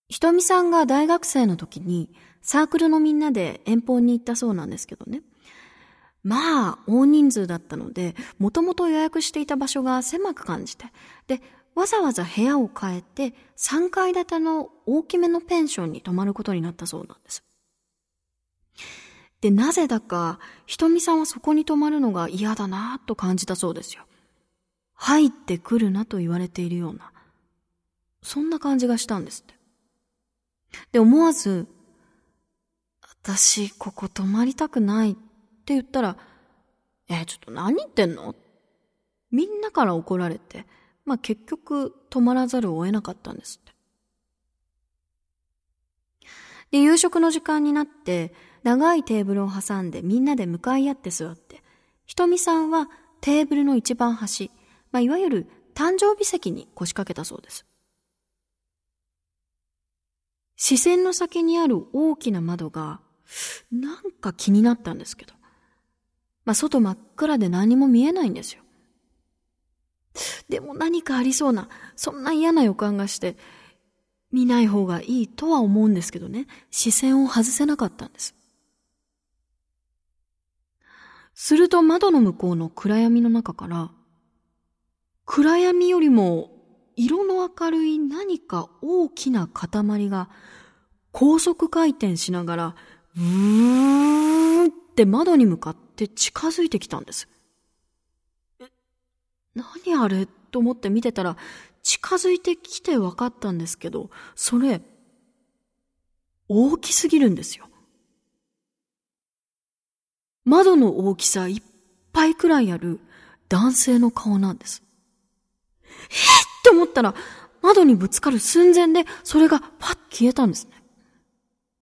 ひとみさんが大学生の時にサークルのみんなで遠方に行ったそうなんですけどね。まあ、大人数だったので、もともと予約していた場所が狭く感じて、で、わざわざ部屋を変えて3階建ての大きめのペンションに泊まることになったそうなんです。で、なぜだか、ひとみさんはそこに泊まるのが嫌だなと感じたそうですよ。入ってくるなと言われているような、そんな感じがしたんですって。で、思わず、私、ここ泊まりたくないって言ったら、ちょっと何言ってんの？みんなから怒られて、結局泊まらざるを得なかったんですって。で、夕食の時間になって、長いテーブルを挟んでみんなで向かい合って座って、ひとみさんはテーブルの一番端、いわゆる誕生日席に腰掛けたそうです。視線の先にある大きな窓が、なんか気になったんですけど、外真っ暗で何も見えないんですよ。でも何かありそうな、そんな嫌な予感がして、見ない方がいいとは思うんですけどね、視線を外せなかったんです。すると窓の向こうの暗闇の中から、暗闇よりも色の明るい何か大きな塊が高速回転しながら、ブーって窓に向かって近づいてきたんです。何あれと思って見てたら、近づいてきて分かったんですけど、それ、大きすぎるんですよ。窓の大きさいっぱいくらいある男性の顔なんです。って思ったら、窓にぶつかる寸前で、それがパッ消えたんですね。